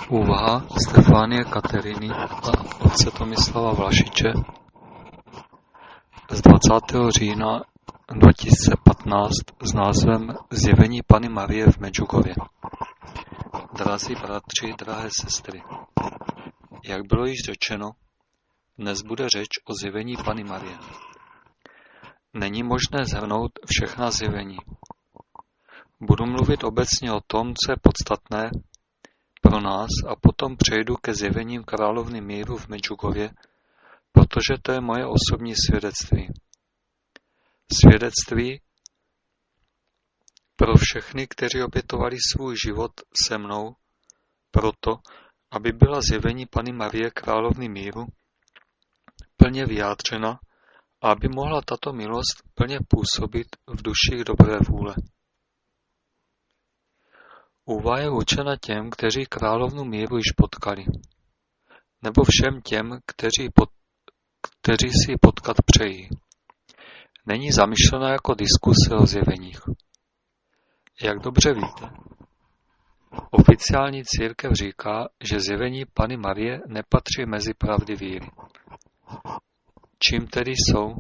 Úvaha Stefánie Kateřiny a otce Tomislava Vlašiče z 20. října 2015 s názvem Zjevení Panny Marie v Medjugorje. Drazí bratři, drahé sestry, jak bylo již řečeno, dnes bude řeč o zjevení Panny Marie. Není možné shrnout všechna zjevení. Budu mluvit obecně o tom, co je podstatné pro nás, a potom přejdu ke zjevením královny míru v Medjugorje, protože to je moje osobní svědectví. Svědectví pro všechny, kteří obětovali svůj život se mnou, proto, aby byla zjevení Panny Marie královny míru plně vyjádřena a aby mohla tato milost plně působit v duších dobré vůle. Úvaha je určena těm, kteří královnu míru již potkali, nebo všem těm, kteří si ji potkat přejí. Není zamýšlena jako diskuse o zjeveních. Jak dobře víte, oficiální církev říká, že zjevení Panny Marie nepatří mezi pravdy víry. Čím tedy jsou?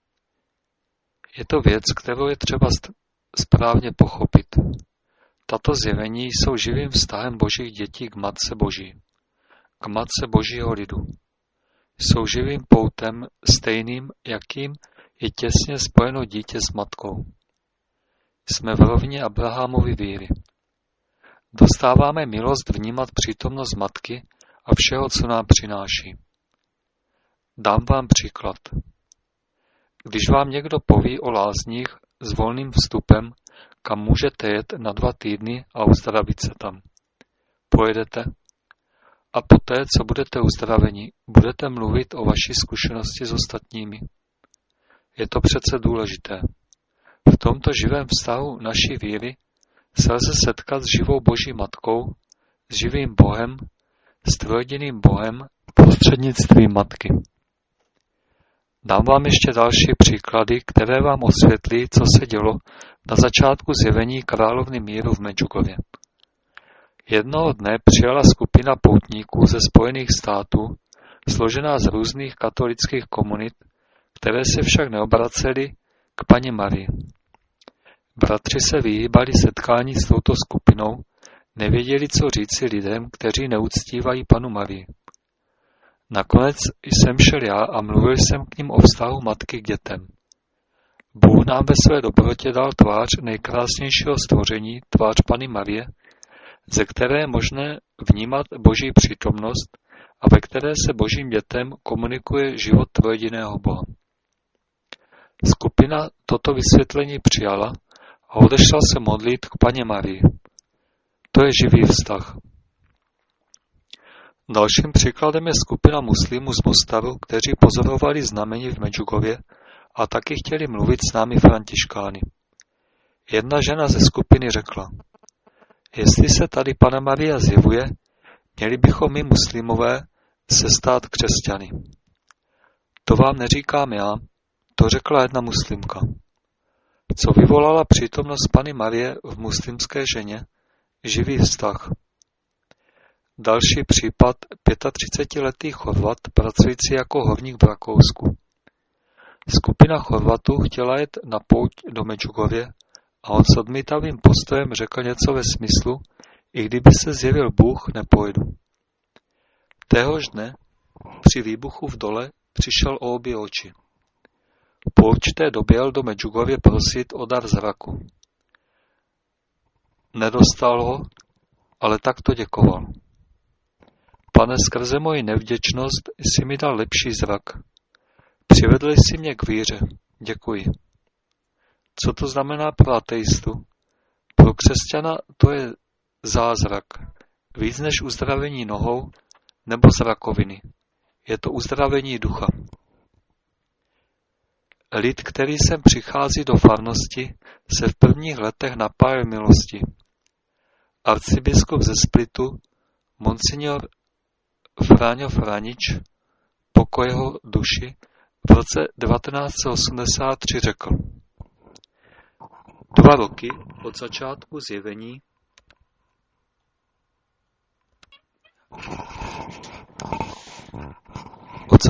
Je to věc, kterou je třeba správně pochopit. Tato zjevení jsou živým vztahem božích dětí k Matce Boží, k Matce Božího lidu. Jsou živým poutem stejným, jakým je těsně spojeno dítě s matkou. Jsme v rovině Abrahamovy víry. Dostáváme milost vnímat přítomnost matky a všeho, co nám přináší. Dám vám příklad. Když vám někdo poví o lázních s volným vstupem, kam můžete jet na 2 týdny a uzdravit se tam. Pojedete a poté, co budete uzdraveni, budete mluvit o vaší zkušenosti s ostatními. Je to přece důležité. V tomto živém vztahu naší víry se lze setkat s živou Boží matkou, s živým Bohem, s trojjediným Bohem prostřednictvím matky. Dám vám ještě další příklady, které vám osvětlí, co se dělo na začátku zjevení královny míru v Medjugorje. Jednoho dne přijala skupina poutníků ze Spojených států, složená z různých katolických komunit, které se však neobracely k Panně Marii. Bratři se vyhýbali setkání s touto skupinou, nevěděli, co říci lidem, kteří neuctívají Pannu Marii. Nakonec jsem šel já a mluvil jsem k nim o vztahu matky k dětem. Bůh nám ve své dobrotě dal tvář nejkrásnějšího stvoření, tvář Panny Marie, ze které je možné vnímat Boží přítomnost a ve které se Božím dětem komunikuje život trojjediného Boha. Skupina toto vysvětlení přijala a odešla se modlit k Panně Marii. To je živý vztah. Dalším příkladem je skupina muslimů z Mostaru, kteří pozorovali znamení v Medjugorje a taky chtěli mluvit s námi františkány. Jedna žena ze skupiny řekla: jestli se tady Panna Maria zjevuje, měli bychom my muslimové se stát křesťany. To vám neříkám já, to řekla jedna muslimka. Co vyvolala přítomnost Panny Marie v muslimské ženě? Živý vztah. Další případ, 35letý Chorvat, pracující jako horník v Rakousku. Skupina Chorvatů chtěla jet na pouť do Medjugorje a on s odmítavým postojem řekl něco ve smyslu: i kdyby se zjevil Bůh, nepojedu. Téhož dne při výbuchu v dole přišel o obě oči. Po určité době jel do Medjugorje prosit o dar zraku. Nedostal ho, ale tak to děkoval. Pane, skrze moji nevděčnost jsi mi dal lepší zrak. Přivedl jsi mě k víře. Děkuji. Co to znamená pro ateistu? Pro křesťana to je zázrak. Víc než uzdravení nohou nebo z rakoviny. Je to uzdravení ducha. Lid, který sem přichází do farnosti, se v prvních letech napáje milosti. Arcibiskup ze Splitu, monsignor Franjo Franič, pokoj jeho duši, v roce 1983 řekl: 2 roky od začátku zjevení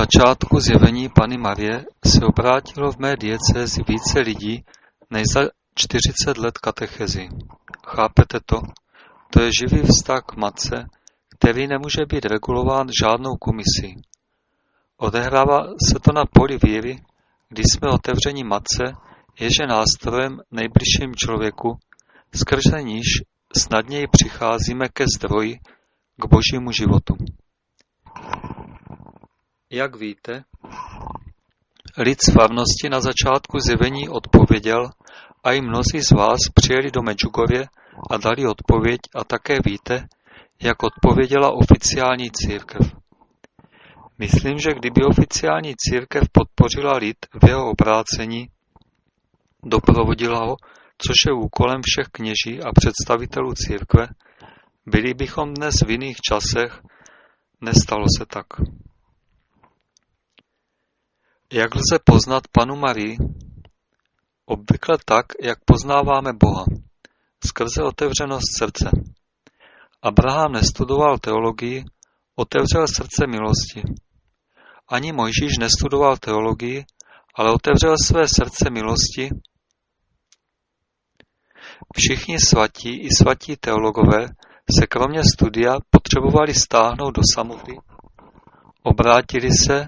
začátku zjevení Panny Marie se obrátilo v mé diecézi více lidí než za 40 let katechezi. Chápete to? To je živý vztah k matce, který nemůže být regulován žádnou komisí. Odehrává se to na poli víry, kdy jsme otevření matce, jež je nástrojem nejbližším člověku, skrze níž snadněji přicházíme ke zdroji, k božímu životu. Jak víte, lid z farnosti na začátku zjevení odpověděl a i mnozí z vás přijeli do Medjugorje a dali odpověď a také víte, jak odpověděla oficiální církev. Myslím, že kdyby oficiální církev podpořila lid v jeho obrácení, doprovodila ho, což je úkolem všech kněží a představitelů církve, byli bychom dnes v jiných časech, nestalo se tak. Jak lze poznat Pannu Marii? Obvykle tak, jak poznáváme Boha, skrze otevřenost srdce. Abraham nestudoval teologii, otevřel srdce milosti. Ani Mojžíš nestudoval teologii, ale otevřel své srdce milosti. Všichni svatí i svatí teologové se kromě studia potřebovali stáhnout do samoty, obrátili se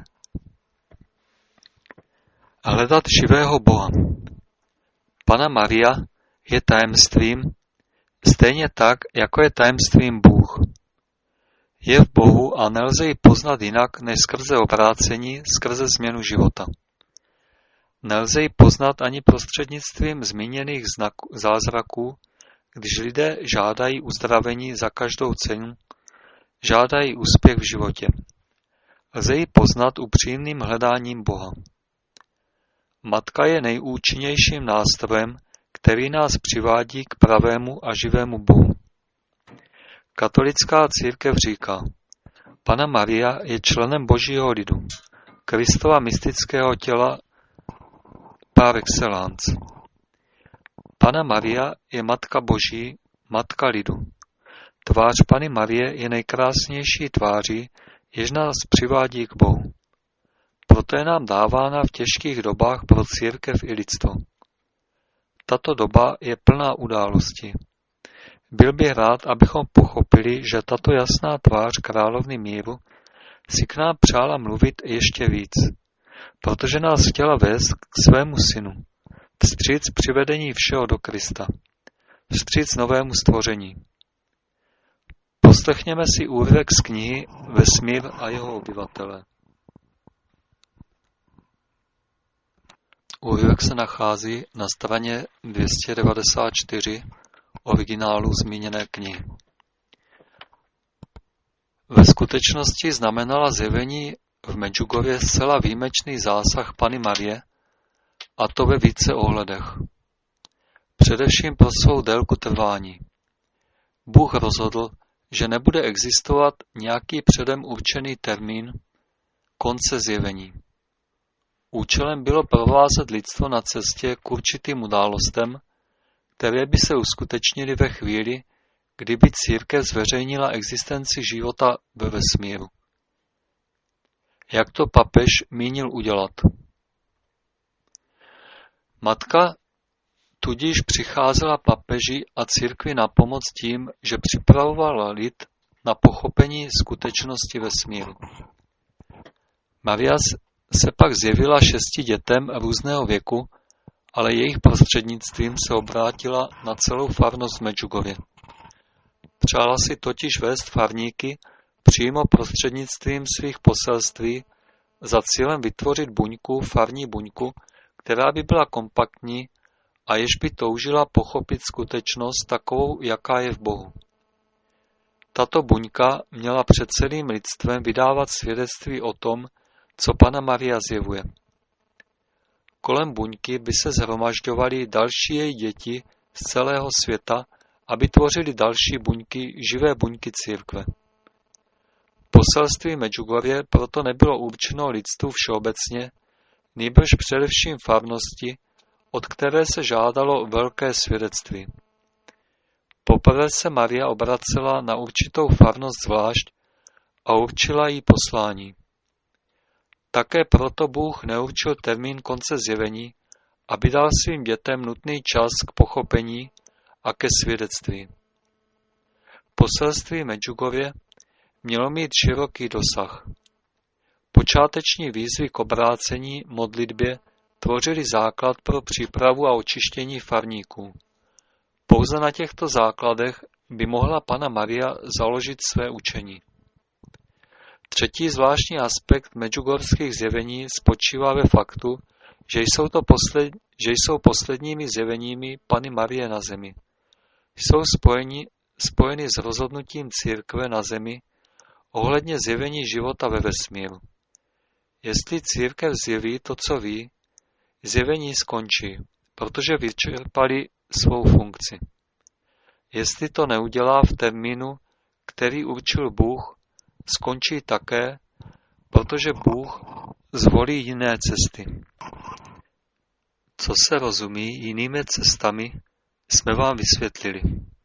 a hledat živého Boha. Panna Maria je tajemstvím, stejně tak, jako je tajemstvím Bůh. Je v Bohu a nelze ji poznat jinak, než skrze obrácení, skrze změnu života. Nelze ji poznat ani prostřednictvím zmíněných zázraků, když lidé žádají uzdravení za každou cenu, žádají úspěch v životě. Lze ji poznat upřímným hledáním Boha. Matka je nejúčinnějším nástrojem, který nás přivádí k pravému a živému Bohu. Katolická církev říká, Panna Maria je členem Božího lidu, Kristova mystického těla par excellence. Panna Maria je Matka Boží, Matka lidu. Tvář Panny Marie je nejkrásnější tváří, jež nás přivádí k Bohu. Proto je nám dávána v těžkých dobách pro církev i lidstvo. Tato doba je plná událostí. Byl bych rád, abychom pochopili, že tato jasná tvář královny míru si k nám přála mluvit ještě víc, protože nás chtěla vést k svému synu, vstříc přivedení všeho do Krista, vstříc novému stvoření. Poslechněme si úryvek z knihy Vesmír a jeho obyvatele. Úryvek se nachází na straně 294 originálu zmíněné knihy. Ve skutečnosti znamenala zjevení v Medjugorje zcela výjimečný zásah Panny Marie, a to ve více ohledech. Především pro svou délku trvání. Bůh rozhodl, že nebude existovat nějaký předem určený termín konce zjevení. Účelem bylo provázet lidstvo na cestě k určitým událostem, které by se uskutečnily ve chvíli, kdyby církev zveřejnila existenci života ve vesmíru. Jak to papež mínil udělat? Matka tudíž přicházela papeži a církvi na pomoc tím, že připravovala lid na pochopení skutečnosti vesmíru. Maria se pak zjevila 6 dětem různého věku, ale jejich prostřednictvím se obrátila na celou farnost Medjugorje. Přála si totiž vést farníky přímo prostřednictvím svých poselství za cílem vytvořit buňku, farní buňku, která by byla kompaktní a jež by toužila pochopit skutečnost takovou, jaká je v Bohu. Tato buňka měla před celým lidstvem vydávat svědectví o tom, co Panna Maria zjevuje. Kolem buňky by se shromažďovaly další její děti z celého světa, aby tvořily další buňky, živé buňky církve. Poselství Medjugorje proto nebylo určeno lidstvu všeobecně, nýbrž především farnosti, od které se žádalo velké svědectví. Poprvé se Maria obracela na určitou farnost zvlášť a určila jí poslání. Také proto Bůh neurčil termín konce zjevení, aby dal svým dětem nutný čas k pochopení a ke svědectví. Poselství Medjugorje mělo mít široký dosah. Počáteční výzvy k obrácení, modlitbě tvořily základ pro přípravu a očištění farníků. Pouze na těchto základech by mohla Panna Maria založit své učení. Třetí zvláštní aspekt medjugorských zjevení spočívá ve faktu, že jsou posledními zjeveními Panny Marie na zemi. Jsou spojeny s rozhodnutím církve na zemi ohledně zjevení života ve vesmíru. Jestli církev zjeví to, co ví, zjevení skončí, protože vyčerpali svou funkci. Jestli to neudělá v termínu, který určil Bůh, skončí také, protože Bůh zvolí jiné cesty. Co se rozumí jinými cestami, jsme vám vysvětlili.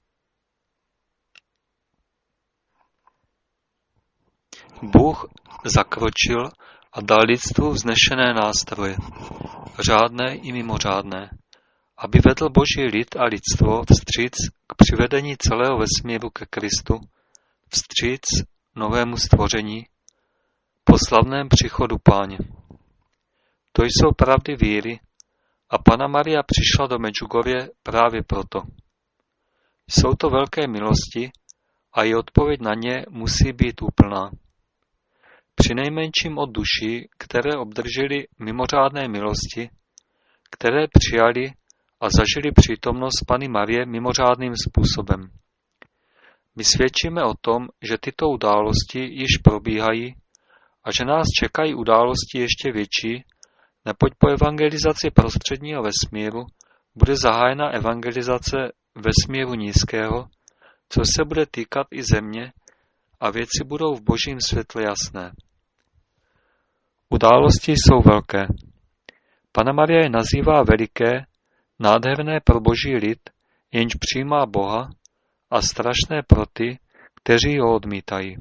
Bůh zakročil a dal lidstvu vznešené nástroje, řádné i mimořádné, aby vedl Boží lid a lidstvo vstříc k přivedení celého vesmíru ke Kristu, vstříc novému stvoření, po slavném příchodu Páně. To jsou pravdy víry a Panna Maria přišla do Medjugorje právě proto. Jsou to velké milosti a i odpověď na ně musí být úplná. Přinejmenším od duší, které obdržely mimořádné milosti, které přijali a zažili přítomnost Panny Marie mimořádným způsobem. My svědčíme o tom, že tyto události již probíhají a že nás čekají události ještě větší, neboť po evangelizaci prostředního vesmíru bude zahájena evangelizace vesmíru nízkého, což se bude týkat i země a věci budou v Božím světle jasné. Události jsou velké. Panna Maria je nazývá veliké, nádherné pro Boží lid, jenž přijímá Boha, a strašné pro ty, kteří ho odmítají.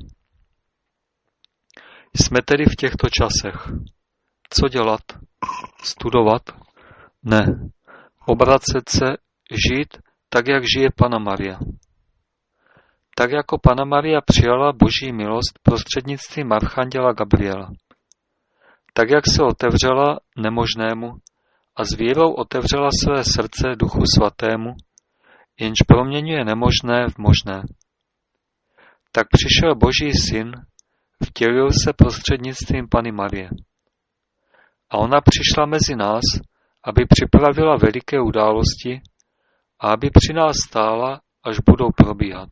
Jsme tedy v těchto časech. Co dělat? Studovat? Ne. Obracet se, žít tak, jak žije Panna Maria. Tak jako Panna Maria přijala Boží milost prostřednictvím archanděla Gabriela. Tak, jak se otevřela nemožnému a s vírou otevřela své srdce Duchu Svatému, jenž proměňuje nemožné v možné. Tak přišel Boží syn, vtělil se prostřednictvím Panny Marie. A ona přišla mezi nás, aby připravila veliké události a aby při nás stála, až budou probíhat.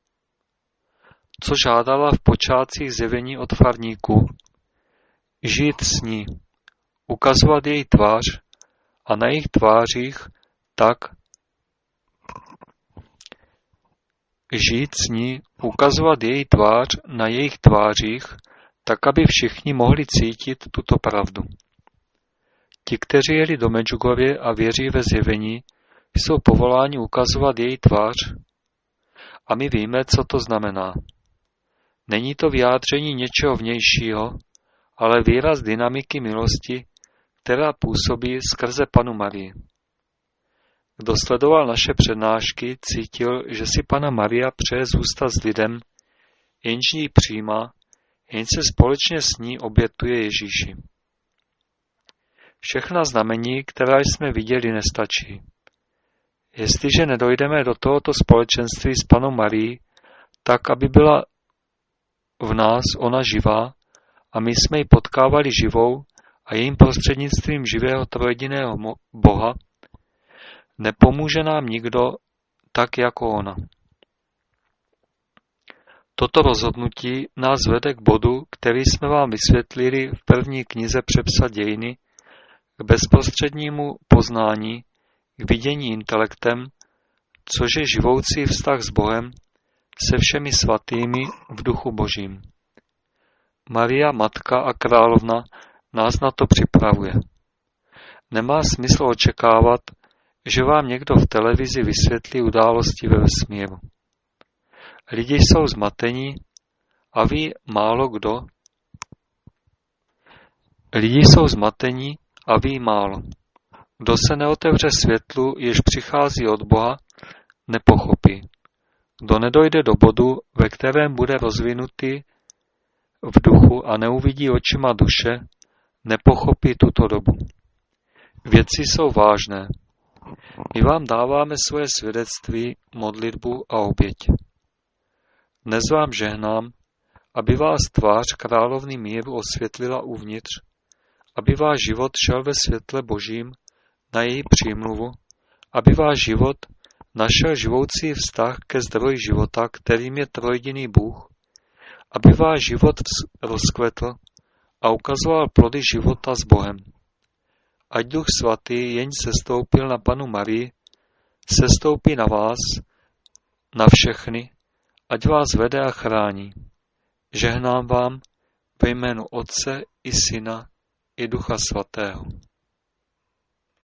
Co žádala v počátcích zjevení od farníků? Žít s ní, ukazovat její tvář a na jejich tvářích tak, žít s ní, ukazovat její tvář na jejich tvářích, tak, aby všichni mohli cítit tuto pravdu. Ti, kteří jeli do Medjugorje a věří ve zjevení, jsou povoláni ukazovat její tvář a my víme, co to znamená. Není to vyjádření něčeho vnějšího, ale výraz dynamiky milosti, která působí skrze Pannu Marii. Kdo sledoval naše přednášky, cítil, že si Panna Maria přeje zůstat s lidem, jenž ji přijímá, jenž se společně s ní obětuje Ježíši. Všechna znamení, která jsme viděli, nestačí. Jestliže nedojdeme do tohoto společenství s Pannou Marií, tak, aby byla v nás ona živá a my jsme ji potkávali živou a jejím prostřednictvím živého trojediného Boha, nepomůže nám nikdo tak jako ona. Toto rozhodnutí nás vede k bodu, který jsme vám vysvětlili v první knize Přepsat dějiny, k bezprostřednímu poznání, k vidění intelektem, což je živoucí vztah s Bohem, se všemi svatými v duchu Božím. Maria, matka a královna nás na to připravuje. Nemá smysl očekávat, že vám někdo v televizi vysvětlí události ve vesmíru. Lidi jsou zmatení a ví málo kdo, Lidi jsou zmatení a ví málo. Kdo se neotevře světlu, jež přichází od Boha, nepochopí. Kdo nedojde do bodu, ve kterém bude rozvinutý v duchu a neuvidí očima duše, nepochopí tuto dobu. Věci jsou vážné. My vám dáváme svoje svědectví, modlitbu a oběť. Dnes vám žehnám, aby vás tvář královny míru osvětlila uvnitř, aby váš život šel ve světle Božím na její přímluvu, aby váš život našel živoucí vztah ke zdroji života, kterým je trojjediný Bůh, aby váš život rozkvetl a ukazoval plody života s Bohem. Ať Duch Svatý, jenž sestoupil na Pannu Marii, sestoupí na vás, na všechny, ať vás vede a chrání. Žehnám vám ve jménu Otce i Syna i Ducha Svatého.